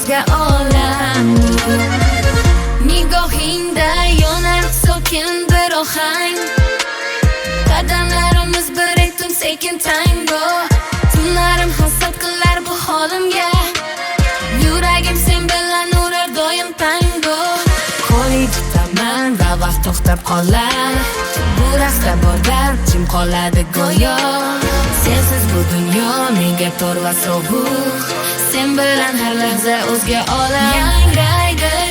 o'zga olam. Nigohingda yonar sokin bir ohang, qadamlarimiz bir ritim sekin tango. Tunlarim hasad qilar bu holimga, yuragim sen bilan urar doim tango. Qo'li tutaman va vaqt to'xtab qolar, bu raqsda bor dard jim qoladi go'yo. Sensiz bu dunyo menga tor va sovuq, sen bilan har lahza o'zga olam. Yangraydi